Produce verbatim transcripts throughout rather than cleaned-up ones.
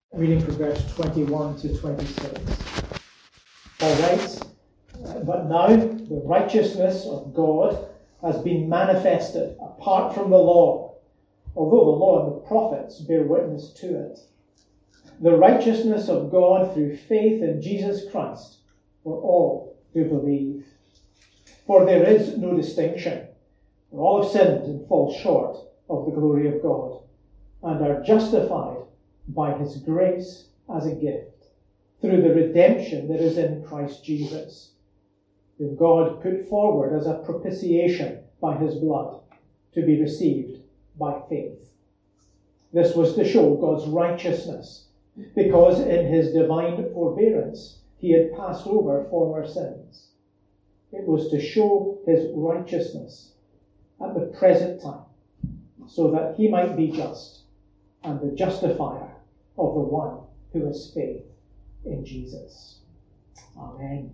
reading from verse twenty-one to twenty-six. Paul writes, "But now the righteousness of God has been manifested apart from the law, although the law and the prophets bear witness to it. The righteousness of God through faith in Jesus Christ for all who believe. For there is no distinction, for all have sinned and fall short of the glory of God, and are justified by his grace as a gift, through the redemption that is in Christ Jesus, whom God put forward as a propitiation by his blood, to be received by faith. This was to show God's righteousness, because in his divine forbearance he had passed over former sins. It was to show his righteousness at the present time, so that he might be just and the justifier of the one who has faith in Jesus." Amen.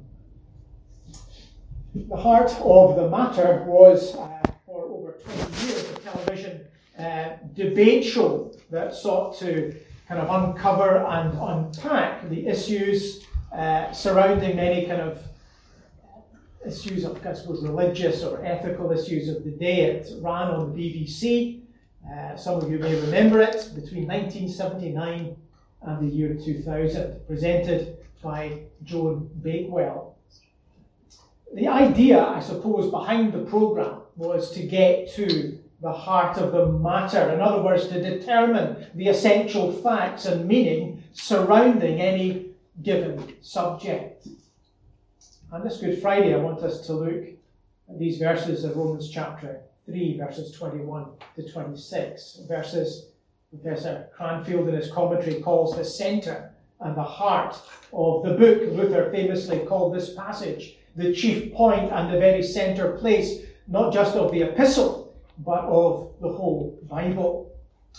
The heart of the matter was, uh, for over twenty years, a television uh, debate show that sought to kind of uncover and unpack the issues uh, surrounding many kind of issues of, I suppose, religious or ethical issues of the day. It ran on the B B C. Uh, some of you may remember it, between nineteen seventy-nine and the year two thousand, presented by Joan Bakewell. The idea, I suppose, behind the programme was to get to the heart of the matter. In other words, to determine the essential facts and meaning surrounding any given subject. And this Good Friday, I want us to look at these verses of Romans chapter three, verses twenty-one to twenty-six, verses Professor Cranfield in his commentary calls the centre and the heart of the book. Luther famously called this passage the chief point and the very centre place, not just of the epistle, but of the whole Bible.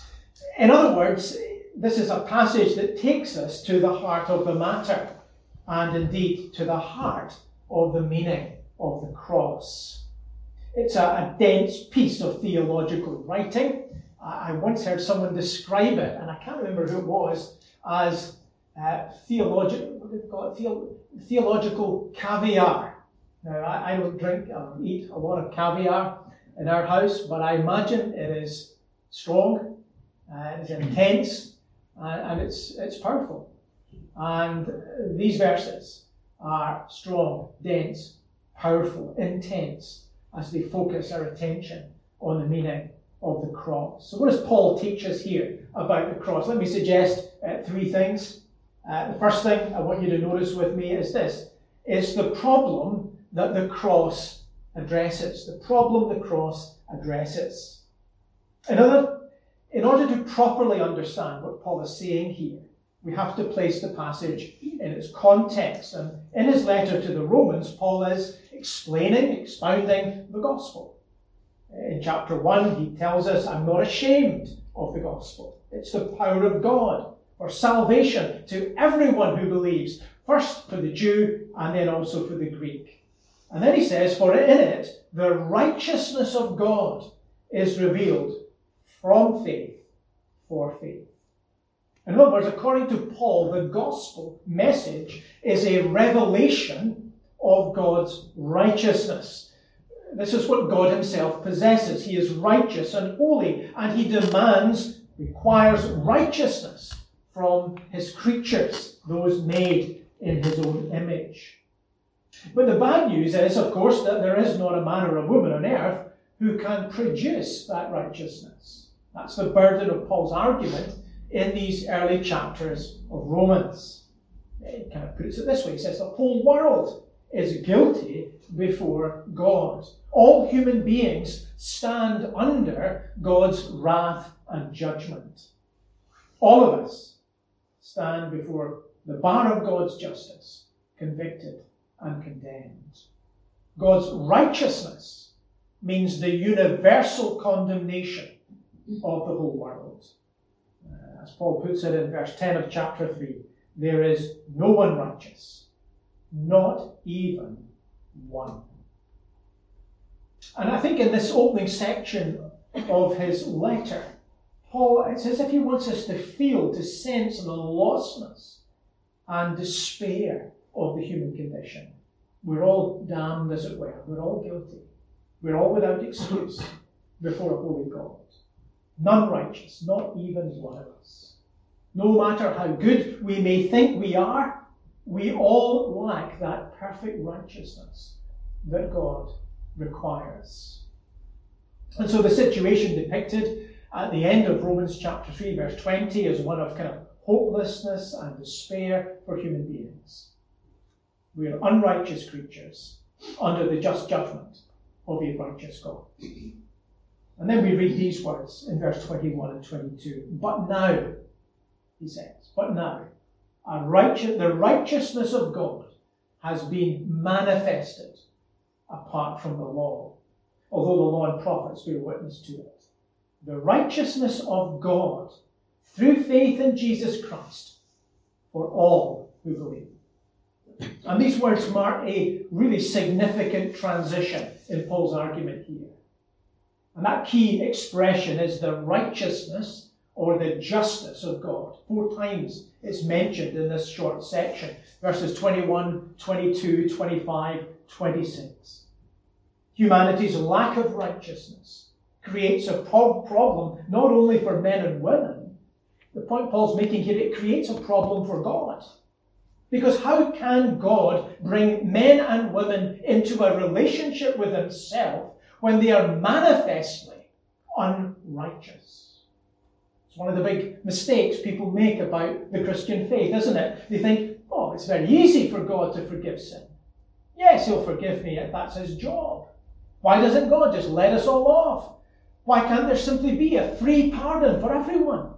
In other words, this is a passage that takes us to the heart of the matter, and indeed to the heart of the meaning of the cross. It's a, a dense piece of theological writing. I, I once heard someone describe it, and I can't remember who it was, as uh, theologi- what do they call it? Theo- theological caviar. Now, I, I don't drink or eat a lot of caviar in our house, but I imagine it is strong, uh, it's intense, uh, and it's it's powerful. And these verses are strong, dense, powerful, intense, as they focus our attention on the meaning of the cross. So what does Paul teach us here about the cross? Let me suggest uh, three things. Uh, the first thing I want you to notice with me is this. It's the problem that the cross addresses. The problem the cross addresses. In other, in order to properly understand what Paul is saying here, we have to place the passage in its context. And in his letter to the Romans, Paul is explaining, expounding the gospel. In chapter one, he tells us, "I'm not ashamed of the gospel. It's the power of God for salvation to everyone who believes, first for the Jew and then also for the Greek." And then he says, "For in it, the righteousness of God is revealed from faith for faith." In other words, according to Paul, the gospel message is a revelation of God's righteousness. This is what God himself possesses. He is righteous and holy, and he demands, requires righteousness from his creatures, those made in his own image. But the bad news is, of course, that there is not a man or a woman on earth who can produce that righteousness. That's the burden of Paul's argument in these early chapters of Romans. It kind of puts it this way. He says the whole world is guilty before God. All human beings stand under God's wrath and judgment. All of us stand before the bar of God's justice, convicted and condemned. God's righteousness means the universal condemnation of the whole world. Uh, as Paul puts it in verse ten of chapter three, there is no one righteous, not even one. And I think in this opening section of his letter, Paul, it's as if he wants us to feel, to sense the lostness and despair of the human condition. We're all damned, as it were. We're all guilty. We're all without excuse before a holy God. None righteous, not even one of us. No matter how good we may think we are, we all lack that perfect righteousness that God requires. And so the situation depicted at the end of Romans chapter three, verse twenty, is one of kind of hopelessness and despair for human beings. We are unrighteous creatures under the just judgment of a righteous God. And then we read these words in verse twenty-one and twenty-two. But now, he says, but now, a righteous, the righteousness of God has been manifested apart from the law, although the law and prophets bear witness to it. The righteousness of God through faith in Jesus Christ for all who believe. And these words mark a really significant transition in Paul's argument here. And that key expression is the righteousness or the justice of God. Four times it's mentioned in this short section. Verses twenty-one, twenty-two, twenty-five, twenty-six. Humanity's lack of righteousness creates a pro- problem not only for men and women. The point Paul's making here, it creates a problem for God. Because how can God bring men and women into a relationship with himself when they are manifestly unrighteous? It's one of the big mistakes people make about the Christian faith, isn't it? They think, oh, it's very easy for God to forgive sin. Yes, he'll forgive me if that's his job. Why doesn't God just let us all off? Why can't there simply be a free pardon for everyone?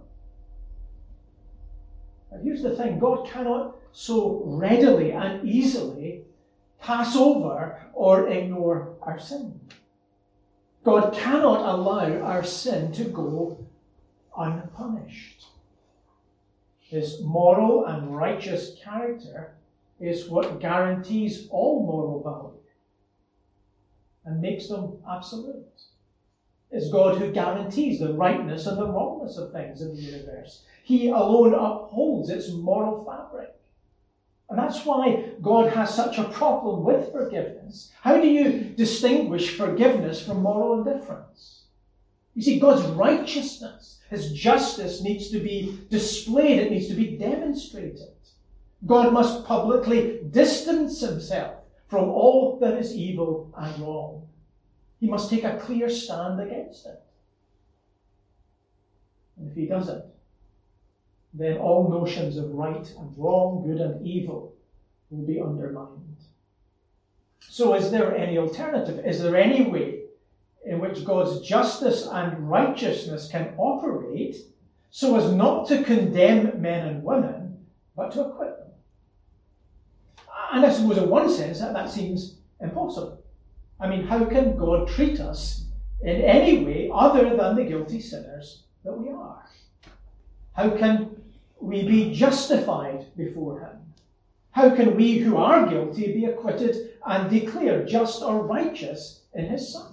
And here's the thing, God cannot so readily and easily pass over or ignore our sin. God cannot allow our sin to go unpunished. His moral and righteous character is what guarantees all moral value and makes them absolute. It's God who guarantees the rightness and the wrongness of things in the universe. He alone upholds its moral fabric. And that's why God has such a problem with forgiveness. How do you distinguish forgiveness from moral indifference? You see, God's righteousness, his justice needs to be displayed. It needs to be demonstrated. God must publicly distance himself from all that is evil and wrong. He must take a clear stand against it. And if he doesn't, then all notions of right and wrong, good and evil will be undermined. So is there any alternative? Is there any way in which God's justice and righteousness can operate so as not to condemn men and women, but to acquit them? And I suppose in one sense that, that seems impossible. I mean, how can God treat us in any way other than the guilty sinners that we are? How can we be justified before him? How can we who are guilty be acquitted and declared just or righteous in his sight?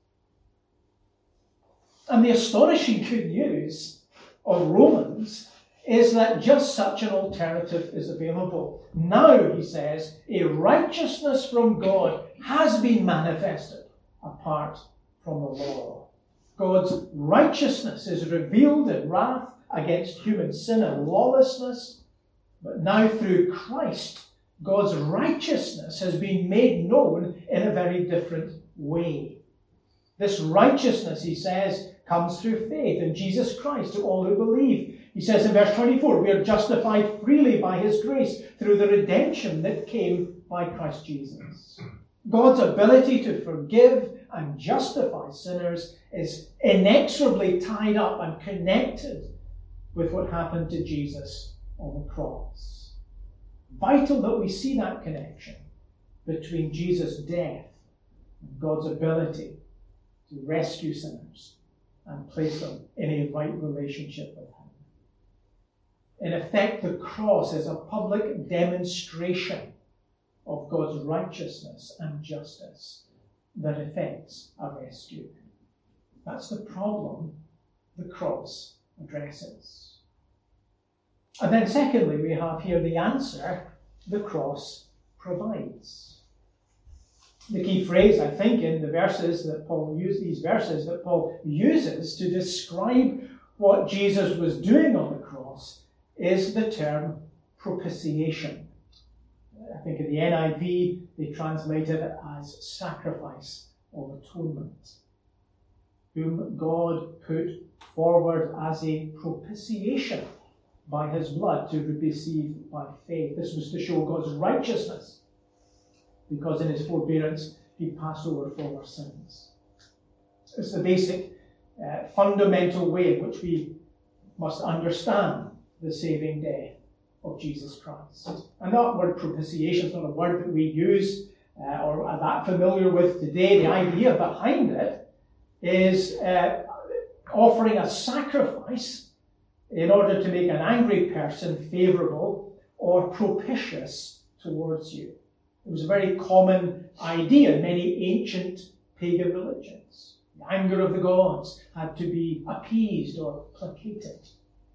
And the astonishing good news of Romans is that just such an alternative is available. Now, he says, a righteousness from God has been manifested apart from the law. God's righteousness is revealed in wrath against human sin and lawlessness, but now through Christ, God's righteousness has been made known in a very different way. This righteousness, he says, comes through faith in Jesus Christ to all who believe. He says in verse twenty-four, we are justified freely by his grace through the redemption that came by Christ Jesus. God's ability to forgive and justify sinners is inexorably tied up and connected with what happened to Jesus on the cross. Vital that we see that connection between Jesus' death and God's ability to rescue sinners and place them in a right relationship with him. In effect, the cross is a public demonstration of God's righteousness and justice that effects a rescue. That's the problem the cross addresses. And then secondly, we have here the answer the cross provides. The key phrase, I think, in the verses that Paul used, these verses that Paul uses to describe what Jesus was doing on the cross is the term propitiation. I think in the N I V they translated it as sacrifice of atonement, whom God put forward as a propitiation by his blood to be received by faith. This was to show God's righteousness, because in his forbearance he passed over former sins. It's the basic, uh, fundamental way in which we must understand the saving death of Jesus Christ. And that word propitiation is not a word that we use uh, or are that familiar with today. The idea behind it is uh, offering a sacrifice in order to make an angry person favourable or propitious towards you. It was a very common idea in many ancient pagan religions. The anger of the gods had to be appeased or placated.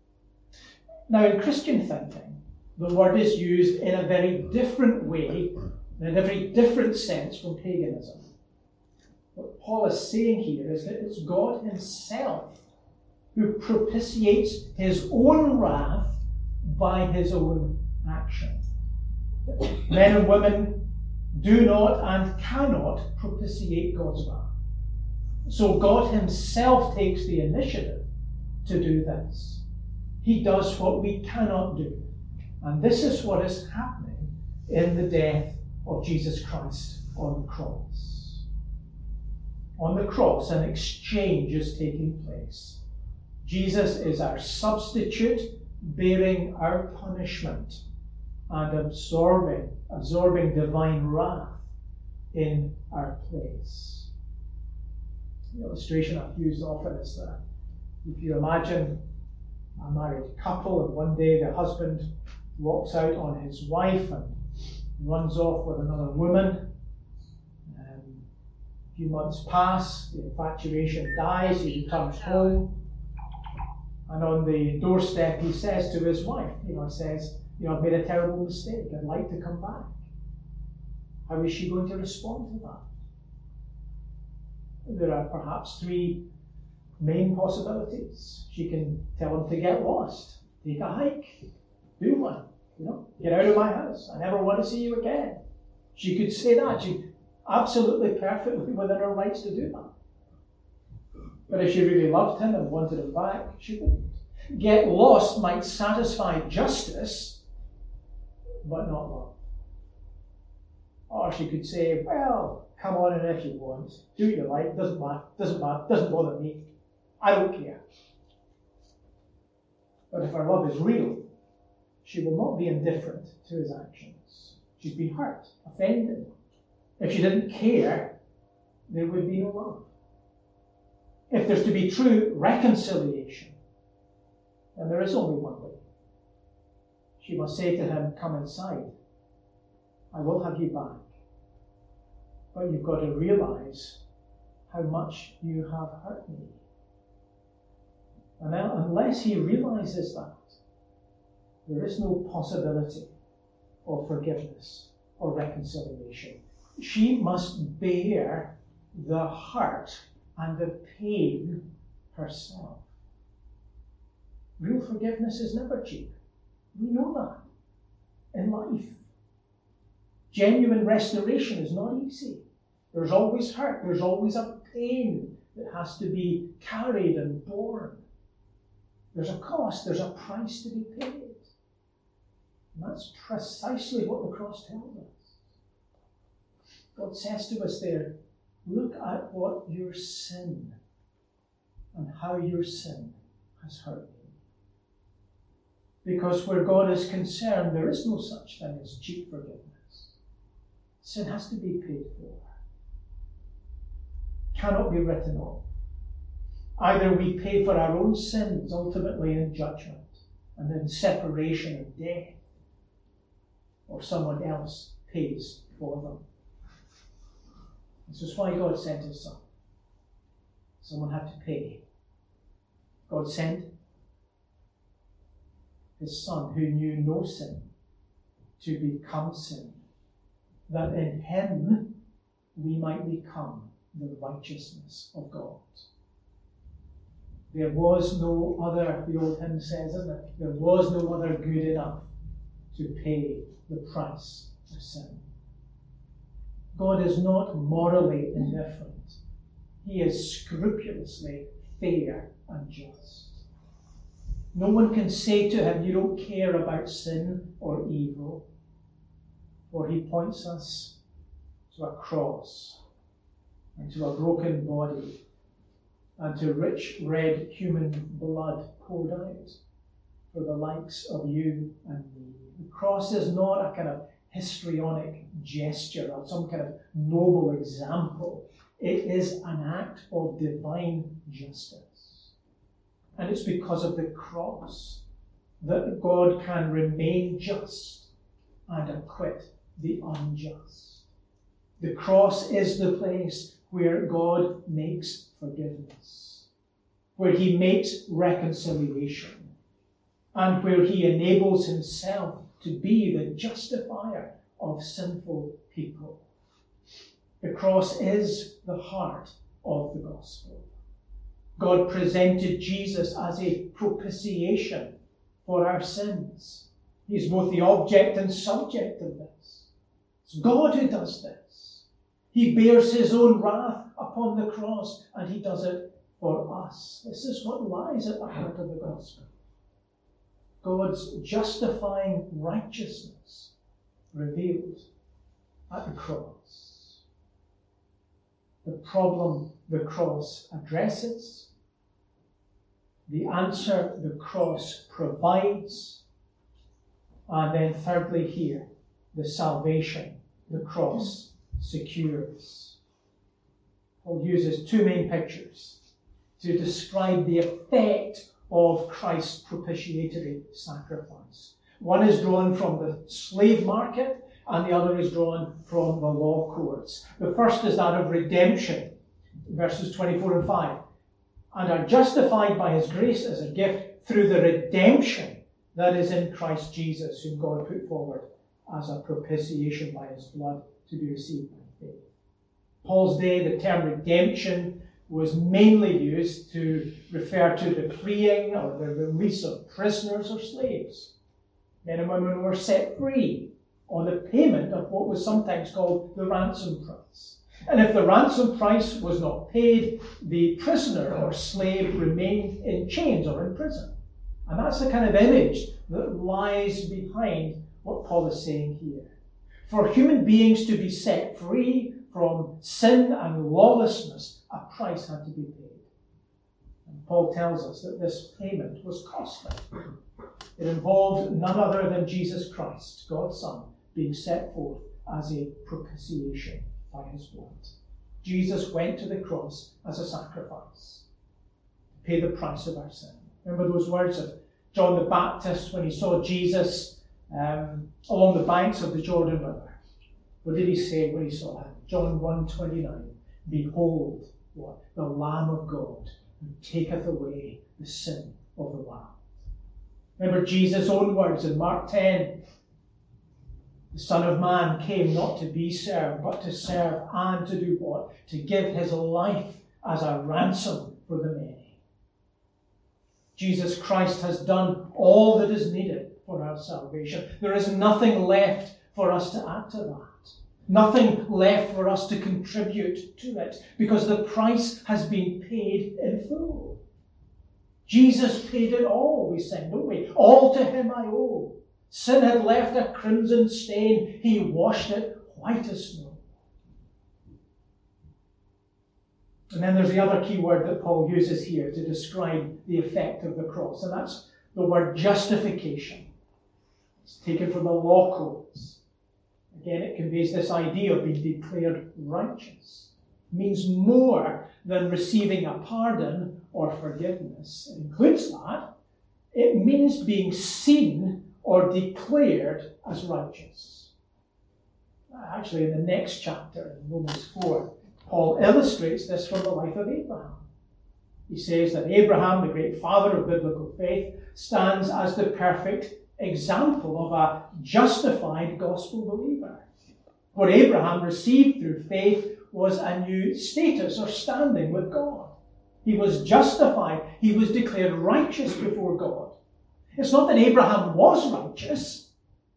Now, in Christian thinking, the word is used in a very different way, in a very different sense from paganism. What Paul is saying here is that it's God himself who propitiates his own wrath by his own action. Men and women do not and cannot propitiate God's wrath. So God himself takes the initiative to do this. He does what we cannot do. And this is what is happening in the death of Jesus Christ on the cross. On the cross, an exchange is taking place. Jesus is our substitute, bearing our punishment and absorbing, absorbing divine wrath in our place. The illustration I've used often is that if you imagine a married couple and one day the husband walks out on his wife and runs off with another woman, um, a few months pass, the infatuation dies, he returns home, and on the doorstep he says to his wife, you know, says, you know, I've made a terrible mistake, I'd like to come back. How is she going to respond to that? There are perhaps three main possibilities. She can tell him to get lost, take a hike, do one, you know, get out of my house, I never want to see you again. She could say that. She's absolutely perfectly within her rights to do that. But if she really loved him and wanted him back, she wouldn't. Get lost might satisfy justice, but not love. Or she could say, well, come on in if you want, do what you like, doesn't matter, doesn't matter, doesn't bother me, I don't care. But if her love is real, she will not be indifferent to his actions. She's been hurt, offended. If she didn't care, there would be no love. If there's to be true reconciliation, then there is only one way. She must say to him, come inside. I will have you back. But you've got to realize how much you have hurt me. And now, unless he realizes that, there is no possibility of forgiveness or reconciliation. She must bear the hurt and the pain herself. Real forgiveness is never cheap. We know that in life. Genuine restoration is not easy. There's always hurt. There's always a pain that has to be carried and borne. There's a cost. There's a price to be paid. And that's precisely what the cross tells us. God says to us there, look at what your sin and how your sin has hurt you. Because where God is concerned, there is no such thing as cheap forgiveness. Sin has to be paid for. Cannot be written off. Either we pay for our own sins, ultimately in judgment, and then separation and death, or someone else pays for them. This is why God sent his Son. Someone had to pay. God sent his Son, who knew no sin, to become sin, that in him we might become the righteousness of God. There was no other, the old hymn says, isn't it? There was no other good enough to pay the price of sin. God is not morally indifferent. He is scrupulously fair and just. No one can say to him, you don't care about sin or evil, for he points us to a cross and to a broken body and to rich red human blood poured out for the likes of you and me. The cross is not a kind of histrionic gesture or some kind of noble example. It is an act of divine justice. And it's because of the cross that God can remain just and acquit the unjust. The cross is the place where God makes forgiveness, where he makes reconciliation, and where he enables himself to be the justifier of sinful people. The cross is the heart of the gospel. God presented Jesus as a propitiation for our sins. He is both the object and subject of this. It's God who does this. He bears his own wrath upon the cross, and he does it for us. This is what lies at the heart of the gospel. God's justifying righteousness revealed at the cross. The problem the cross addresses, the answer the cross provides, and then thirdly here, the salvation the cross secures. Paul uses two main pictures to describe the effect of Christ's propitiatory sacrifice. One is drawn from the slave market, and the other is drawn from the law courts. The first is that of redemption, verses twenty-four and five, and are justified by his grace as a gift through the redemption that is in Christ Jesus, whom God put forward as a propitiation by his blood to be received by faith. Paul's day, the term redemption was mainly used to refer to the freeing or the release of prisoners or slaves. Men and women were set free on the payment of what was sometimes called the ransom price. And if the ransom price was not paid, the prisoner or slave remained in chains or in prison. And that's the kind of image that lies behind what Paul is saying here. For human beings to be set free from sin and lawlessness, a price had to be paid. And Paul tells us that this payment was costly. It involved none other than Jesus Christ, God's Son, being set forth as a propitiation by his blood. Jesus went to the cross as a sacrifice to pay the price of our sin. Remember those words of John the Baptist when he saw Jesus um, along the banks of the Jordan River? What did he say when he saw him? John one twenty-nine. Behold, what? The Lamb of God who taketh away the sin of the world. Remember Jesus' own words in Mark ten. The Son of Man came not to be served, but to serve and to do what? To give his life as a ransom for the many. Jesus Christ has done all that is needed for our salvation. There is nothing left for us to add to that. Nothing left for us to contribute to it, because the price has been paid in full. Jesus paid it all, we sing, don't we? All to him I owe. Sin had left a crimson stain. He washed it white as snow. And then there's the other key word that Paul uses here to describe the effect of the cross, and that's the word justification. It's taken from the law codes. Again, it conveys this idea of being declared righteous. It means more than receiving a pardon or forgiveness. It includes that. It means being seen or declared as righteous. Actually, in the next chapter, in Romans four, Paul illustrates this from the life of Abraham. He says that Abraham, the great father of biblical faith, stands as the perfect example of a justified gospel believer. What Abraham received through faith was a new status or standing with God. He was justified. He was declared righteous before God. It's not that Abraham was righteous.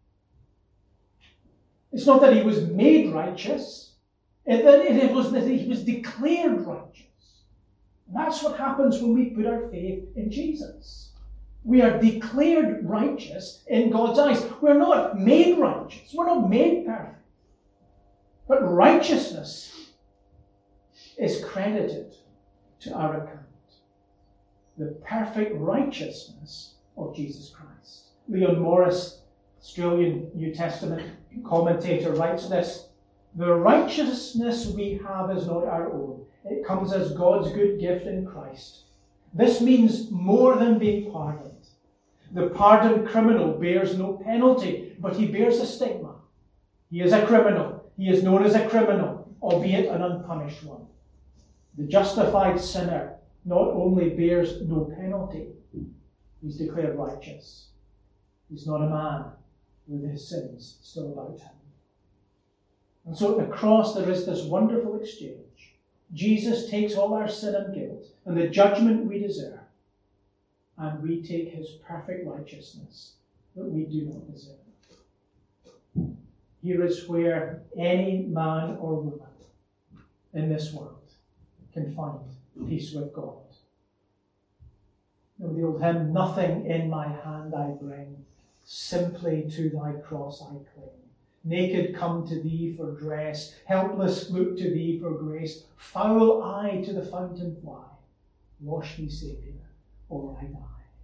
It's not that he was made righteous. It, it was that he was declared righteous. And that's what happens when we put our faith in Jesus. We are declared righteous in God's eyes. We're not made righteous. We're not made perfect. But righteousness is credited to our account. The perfect righteousness of Jesus Christ. Leon Morris, Australian New Testament commentator, writes this: the righteousness we have is not our own. It comes as God's good gift in Christ. This means more than being pardoned. The pardoned criminal bears no penalty, but he bears a stigma. He is a criminal. He is known as a criminal, albeit an unpunished one. The justified sinner not only bears no penalty, he's declared righteous. He's not a man with his sins still about him. And so at the cross there is this wonderful exchange. Jesus takes all our sin and guilt and the judgment we deserve, and we take his perfect righteousness that we do not deserve. Here is where any man or woman in this world can find peace with God. You know, the old hymn, nothing in my hand I bring, simply to thy cross I cling. Naked come to thee for dress, helpless look to thee for grace, foul eye to the fountain fly, wash me, Saviour, or I die.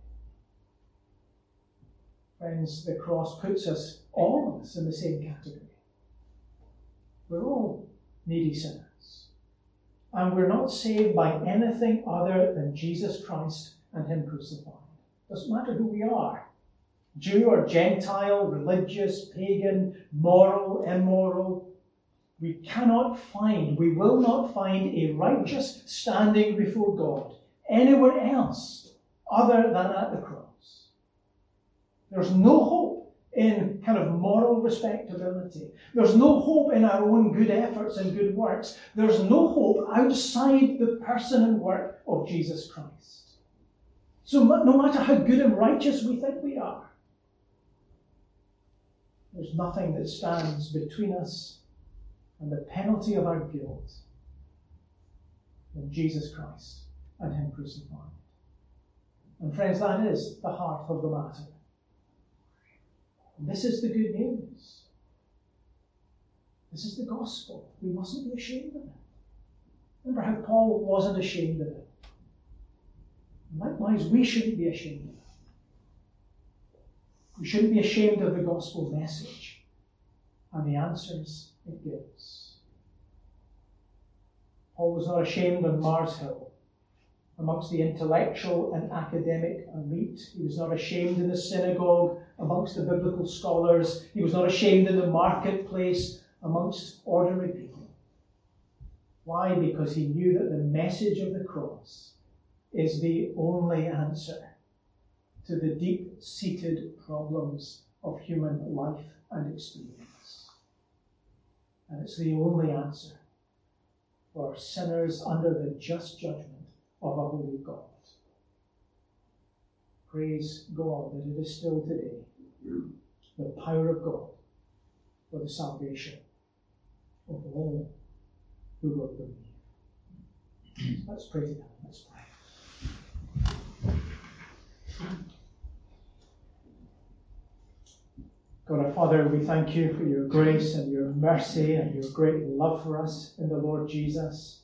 Friends, the cross puts us, all of us, in the same category. We're all needy sinners. And we're not saved by anything other than Jesus Christ and him crucified. Doesn't matter who we are. Jew or Gentile, religious, pagan, moral, immoral. We cannot find, we will not find a righteous standing before God anywhere else other than at the cross. There's no hope in kind of moral respectability. There's no hope in our own good efforts and good works. There's no hope outside the person and work of Jesus Christ. So no matter how good and righteous we think we are, there's nothing that stands between us and the penalty of our guilt than Jesus Christ and him crucified. And friends, that is the heart of the matter. And this is the good news. This is the gospel. We mustn't be ashamed of it. Remember how Paul wasn't ashamed of it. Likewise, we shouldn't be ashamed of it. We shouldn't be ashamed of the gospel message and the answers it gives. Paul was not ashamed on Mars Hill amongst the intellectual and academic elite. He was not ashamed in the synagogue amongst the biblical scholars. He was not ashamed in the marketplace amongst ordinary people. Why? Because he knew that the message of the cross is the only answer to the deep-seated problems of human life and experience. And it's the only answer for sinners under the just judgment of a holy God. Praise God that it is still today the power of God for the salvation of all who will believe. Let's pray together. Let's pray. God our Father, we thank you for your grace and your mercy and your great love for us in the Lord Jesus.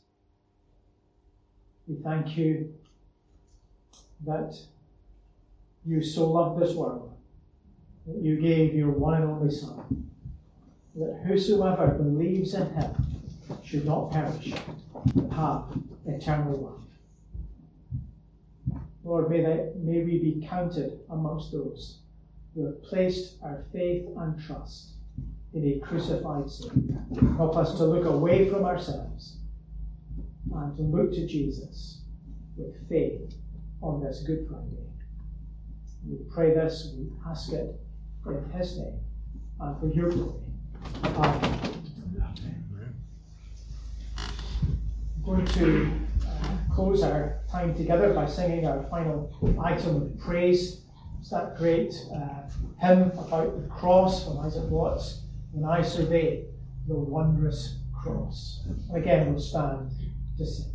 We thank you that you so loved this world, that you gave your one and only Son, that whosoever believes in him should not perish, but have eternal life. Lord, may, that, may we be counted amongst those who have placed our faith and trust in a crucified Saviour. Help us to look away from ourselves and to look to Jesus with faith on this Good Friday. We pray this, we ask it in his name and for your glory. Amen. I'm going to uh, close our time together by singing our final item of praise. It's that great uh, hymn about the cross from Isaac Watts, When I Survey the Wondrous Cross. And again, we'll stand to sing.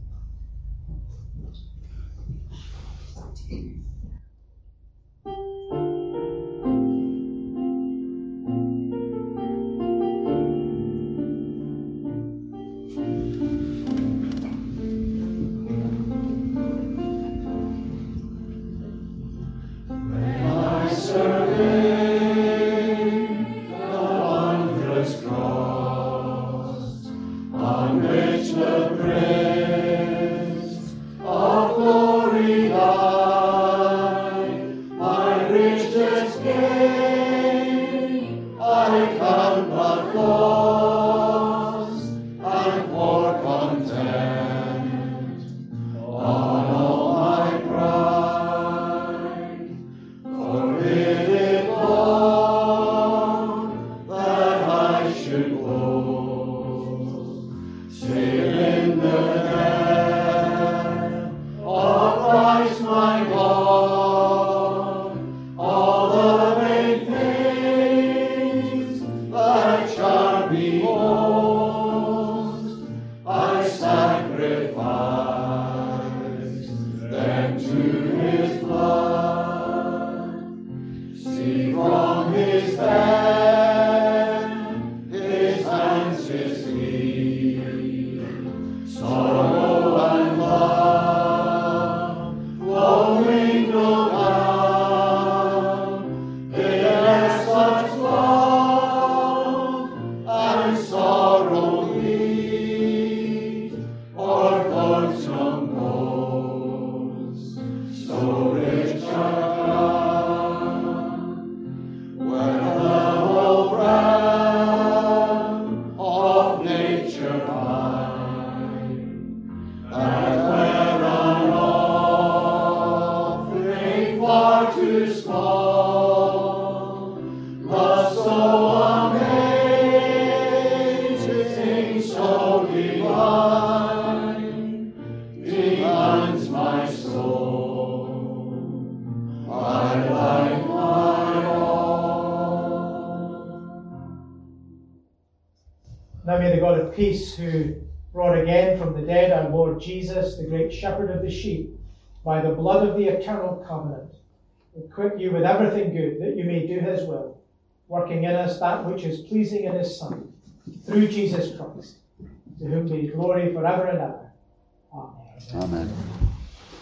Peace, who brought again from the dead our Lord Jesus, the great shepherd of the sheep, by the blood of the eternal covenant, equip you with everything good, that you may do his will, working in us that which is pleasing in his Son, through Jesus Christ, to whom be glory forever and ever. Amen. Amen.